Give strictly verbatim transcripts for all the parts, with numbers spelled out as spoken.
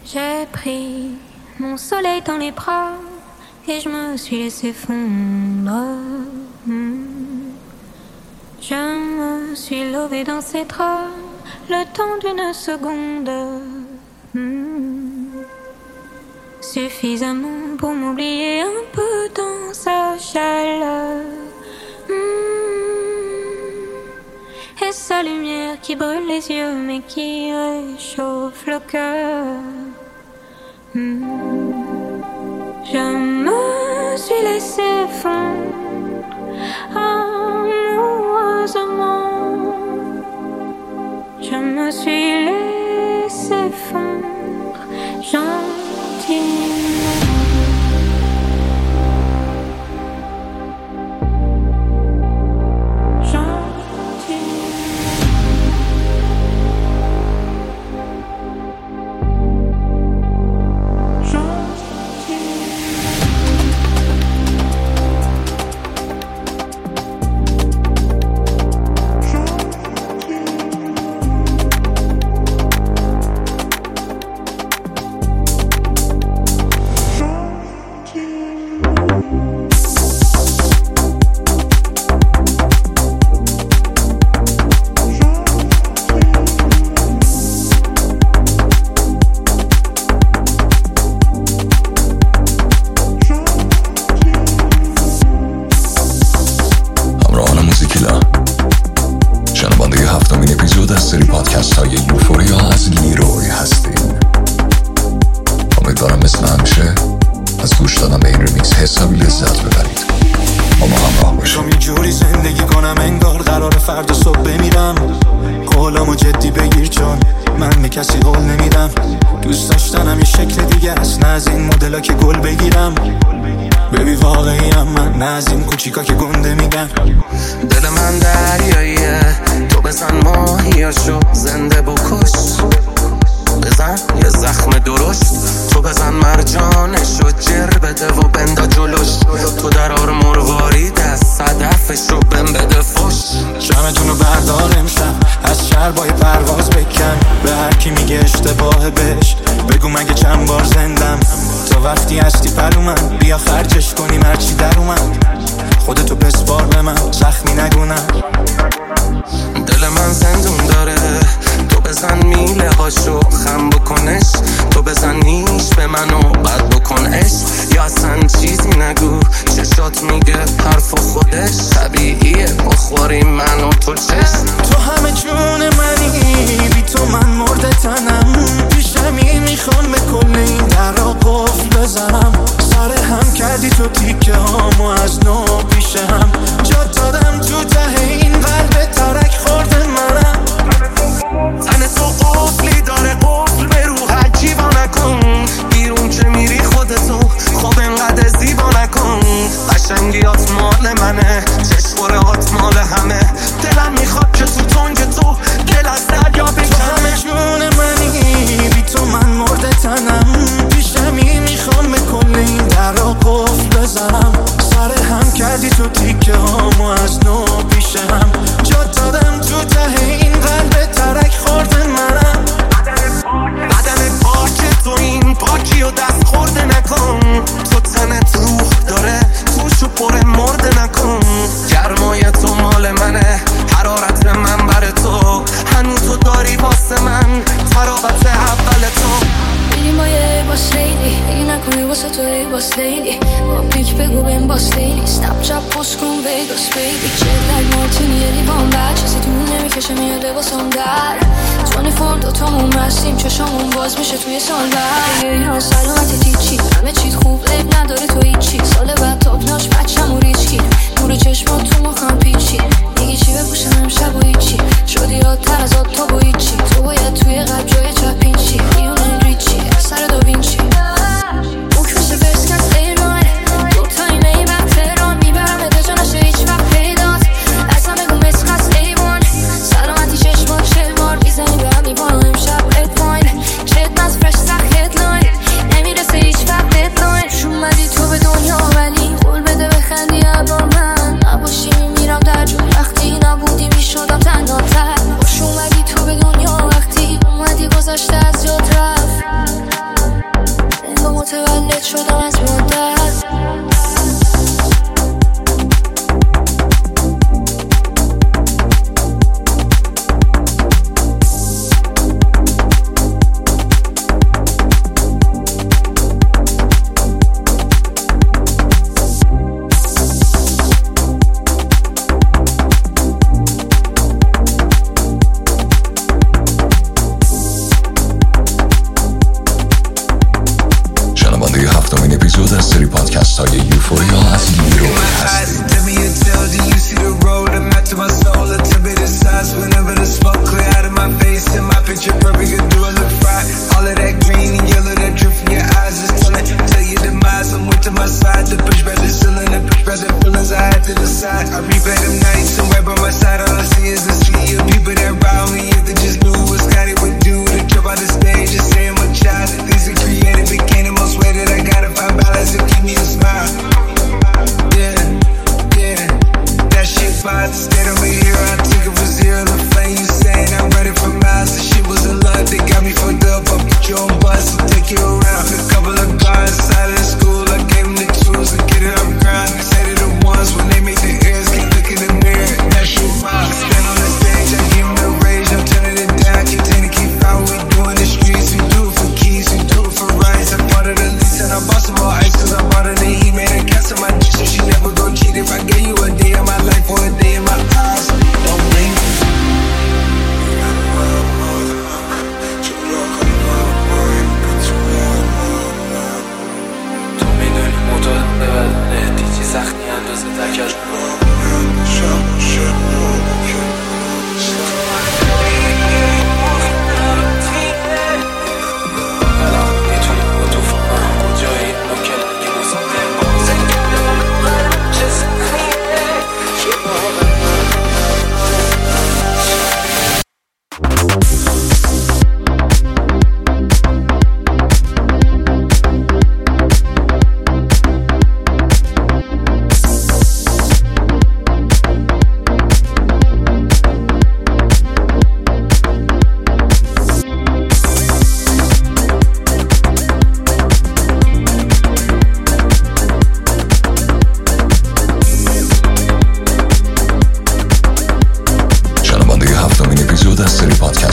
J'ai pris mon soleil dans les bras et je me suis laissé fondre. Mmh. Je me suis levée dans ses draps le temps d'une seconde. Mmh. Suffisamment pour m'oublier un peu dans sa chaleur. Mmh. Et sa lumière qui brûle les yeux mais qui réchauffe le cœur. Mmh. Je me suis laissé fondre amoureusement. Je me suis laissé fondre gentiment. چیکا که گنده میگن دل من دریاییه تو بزن ماهیاشو زنده بکش بزن یه زخم درشت تو بزن مرجانشو جر بده و بندا جلوش تو درار مرواری دست صدفشو بم بده فش جمعتونو بردار امشب از شربای پرواز بکن به هر کی میگه اشتباه بهش بگو مگه چند بار زندم تا وقتی هستی پلومن بیا خرجش کنیم هرچی در اومد خودتو بسپار به من زخمی نگونم دل من زندون داره تو بزن میله هاشو خم بکنش تو بزن نیش به منو بد بکن عشق یا اصلا چیزی نگو چشات میگه حرف خودش طبیعیه بخوری منو تو چشم تو همه جون منی بی تو من مرده تنم پیشمی میخوام به کل این در را قفل بزنم سر هم کردی تو تیکه هامو از نو پیش هم جا دادم تو ته این قلب ترک خورده منم تن تو قفلی داره قفل به رو حجیبا نکن بیرون که میری خودتو خب انقدر زیبا نکن قشنگیات مال منه چشمورهات مال همه دلم میخواد که تو تنگ تو دل از دریا بکنه تو همه جون منی بی تو من مرده تنم پیشمی میخوام به کل این در را قفل بزنم سر هم کردی تو تیکه هامو از نو پیش هم جا دادم تو ته این قلب ترک خورده منم بدن پاک تو این پاکی و دست خورده نکن تو تنت روح داره توشو پر مرده نکن گرمای تو مال منه حرارت من بر تو هنوز تو داری واسه من تراوت اول تو میریم با یه باس لیدی اگه نکنی واسه تو ای باس لیدی با پیک بگو بین باس لیدی سنپ چپ پست کن ویگاس بیبی چه لگ مارتینی یه لیوان بر چیزی تو نمیکشه میاد لباسم در توانی فور دوتامون رستیم چشامون باز میشه توی سال بر یا سلامتی تیچی همه چیز خوب عیب نداره تو هیچی سال بعد تابناش بچم و ریچکی نور چشمات تو مخم پیچی میگی چی بپوشم امشب و هیچی شدی یادتر از آد تا با هیچی تو باید توی قلب جای چپینچی لیونل ریچی سر داوینچی مکمشه برسکت ایران دوتایی میبر تهران میبرم اده جا نشه هیچ وقت پیدات اصلا بگو مسخص ایوان سلامتی چشمات شلوار میزنی به هم میبانو امشب ادواین چت نز فرش سخت هدلاین نمیرسه هیچ وقت ددلاین شومدی تو به دنیا ولی قول بده بخندی ابرا من نباشی میمیرم در جون وقتی نبودی میشدم تنها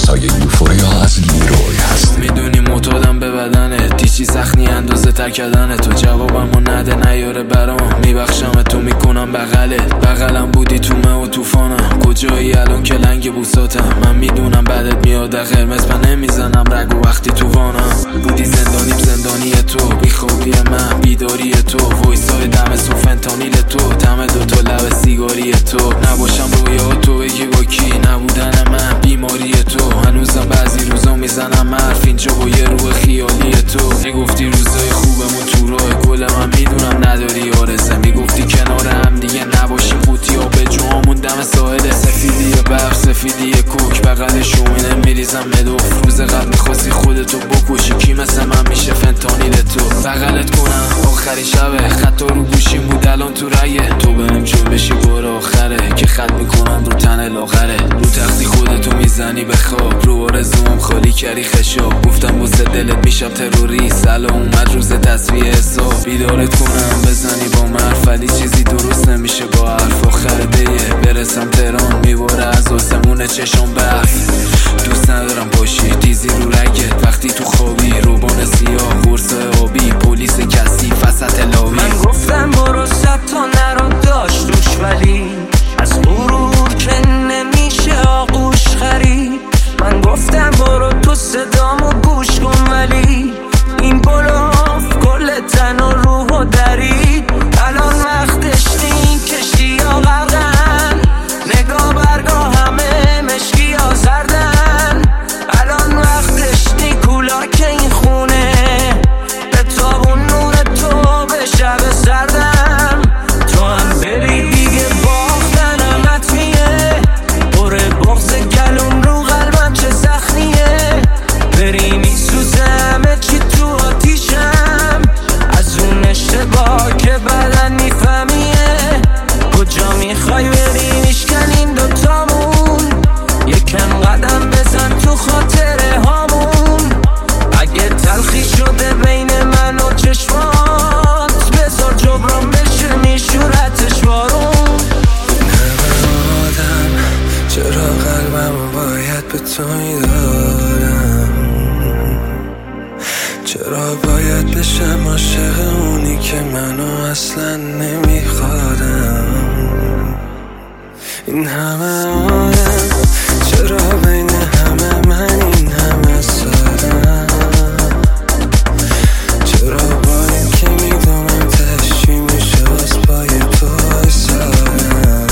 سایه یوفوریا از لیروی هست. میدونی معتادم به بدنت، دیچی سخنی اندازه تر کردن تو. جوابمو نده نیاره برام، میبخشم تو میکنم بغلت. بغلم بودی تو مه و توفانم، کجایی الان که لنگ بوساتم. من میدونم بعدت میاد قرمز، من نمیزنم رگ و وقتی تو وانم. بودی زندانیم زندانی تو، بیخوابی من بیداری تو. وایسای دم سو فنتانیل تو، دم دوتا لب سیگاری تو. نباشم رویا تو بگی با کی، نبودن من بیماری تو. هنوزم بعضی روزا میزنم حرف اینجا با یه روح خیالی تو. میگفتی روزای خوبمون تو راه گل، من میدونم نداری آرزه. میگفتی کنار هم دیگه نباشیم قوطی ها به جوامون دم ساحل. سفیدی برف سفیدی کوک، بغل شومینه میریزم مدوف. روز قبل میخواستی خودتو بکشی، کی مثل من میشه فنتانیل تو. بغلت کنم آخری شبه، خطا رو گوشیم بود الان تو رگه. تو بهم جور بشی بار آخره که خط میکنم رو تن لاغره. رو تختی خودتو میزنی به خواب، رو آرزوام خالی کردی خشاب. گفتم واسه دلت میشم تروریست، الان اومد روز تصفیه حساب. بیدارت کنم بزنی با مرف، ولی چیزی درست نمیشه با حرف. آخر دیه برسم تهران، میباره از آسمون چشم برف. دوست ندارم باشی دیزی رو رگت، وقتی تو خوابی روبان سیاه. قرص آبی پلیس کسی وسط لابی. من گفتم برو صد تا نرو داشت روش، ولی از غرور که نمیشه آغوش خرید. من گفتم برو تو صدامو گوش کن، ولی این بلاف کل تن و روح و درید. الان وقتش این کشتی ها غرقن، نگاه برگاه همه مشکی ها زردن. الان وقتش نی کولا که این خونه به تابون نور تو به شب سردم. تو هم بری دیگه باختن همت میه، بره بغز گلوم رو قلبم چه زخمیه. بری میسوزه همه چی تو آتیشم، از اون اشتباه که بدن میفهمیه. کجا میخوای بری میشکنین دوتامون، یکم قدم بزن تو خاطره هامون. اگه تلخی شده بین من و چشمات، بذار جبران بشه میشورتش بارون. آدم چرا قلبمو باید به تو میدادم؟ چرا باید بشم عاشق اونی که منو اصلا نمیخوادم؟ این همه آدم چرا بین همه من این همه سادم؟ چرا با این که میدونم تشی میشه باز پای تو ایسادم؟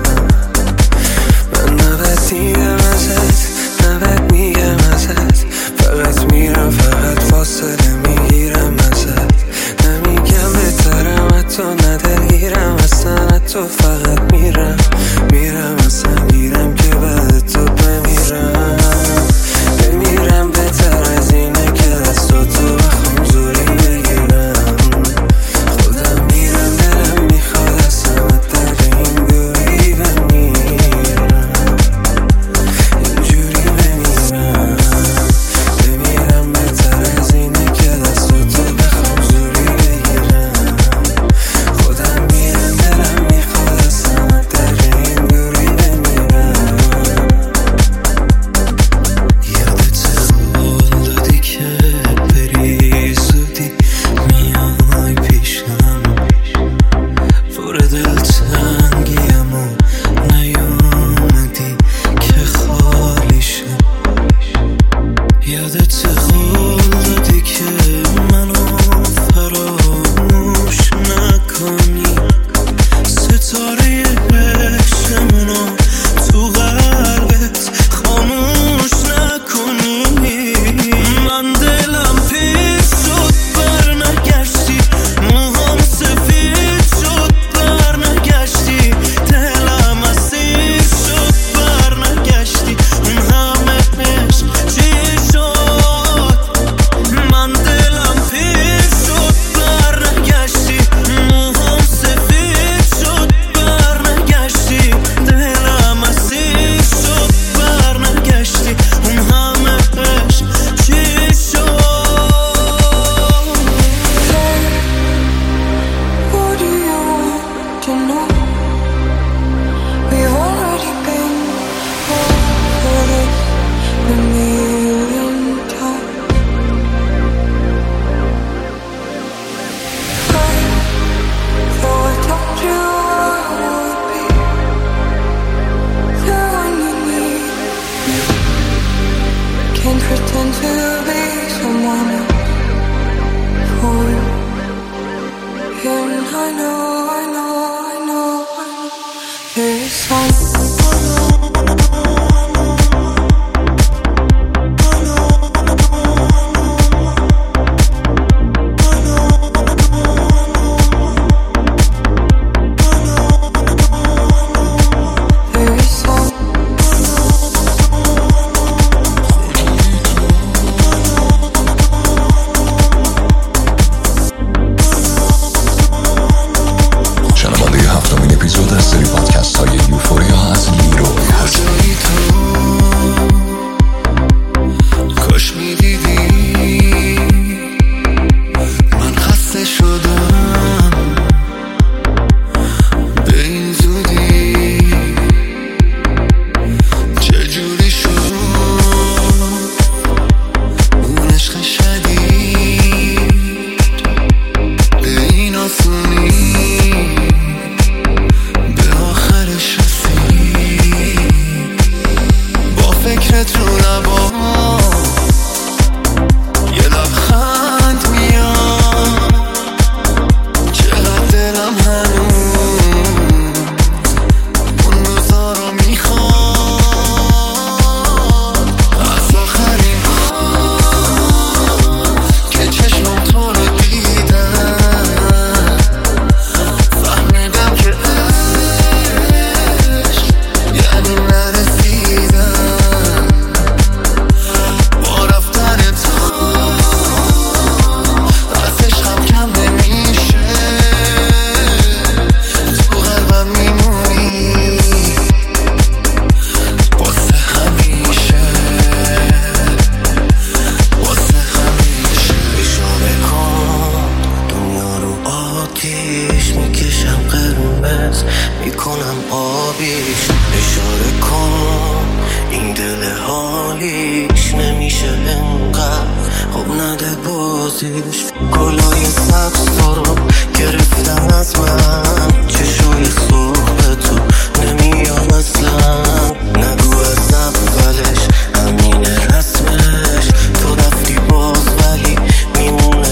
من نبد میگم ازت، نبد میگم ازت، فقط میرم فقط فاصله میگیرم ازت. نمیگم بهترم حتی ندلگیرم اصلا، تو فقط میرم میرم اصلا گیرم که بعد want to be someone else for you. And I know, I know, I know, I know there's something. گلای سبز تو رو گرفتن از من، چشوی سرخ تو نمیام اصلا. نگو از اولش همین رسمش، تو رفتی باز ولی میمونه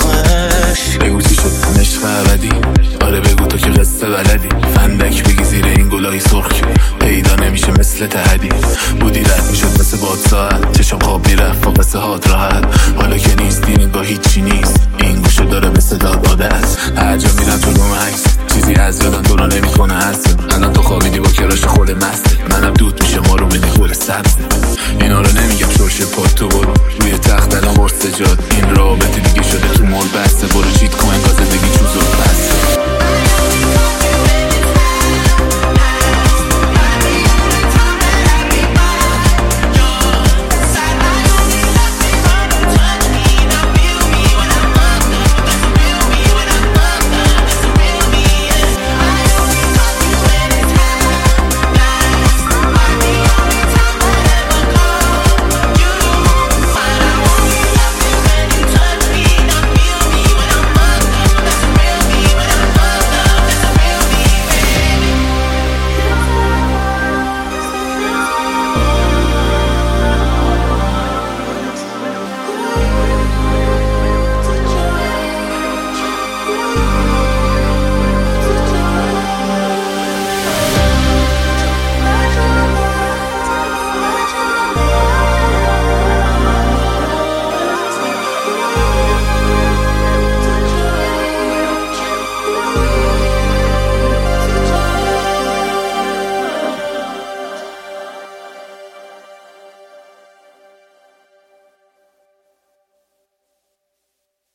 زخمش. بگو چی شد عشق ابدی، آره بگو تو که قصه بلدی. فندک بگی زیر این گلای سرخ پیدا نمیشه مثل تهدی. بودی رد میشد مثل باد ساعت، چشم خواب میرفت و قصه هات راحت. حالا که نیست این با هیچی نیست، این گوشه داره مثل داد عادت. هر جا میرم تو روم عکس چیزی از یادم تو رو نمیکنه هست. الان تو خوابیدی با کراش خود مسته، منم دود میشه ما رو بدی خور سبزه. اینا رو نمیگم شرش پاد تو برو روی تخت الان برسه جاد. این رابطه دیگه شده تو مول بسته، برو چیت کن انگاه زندگی چوزو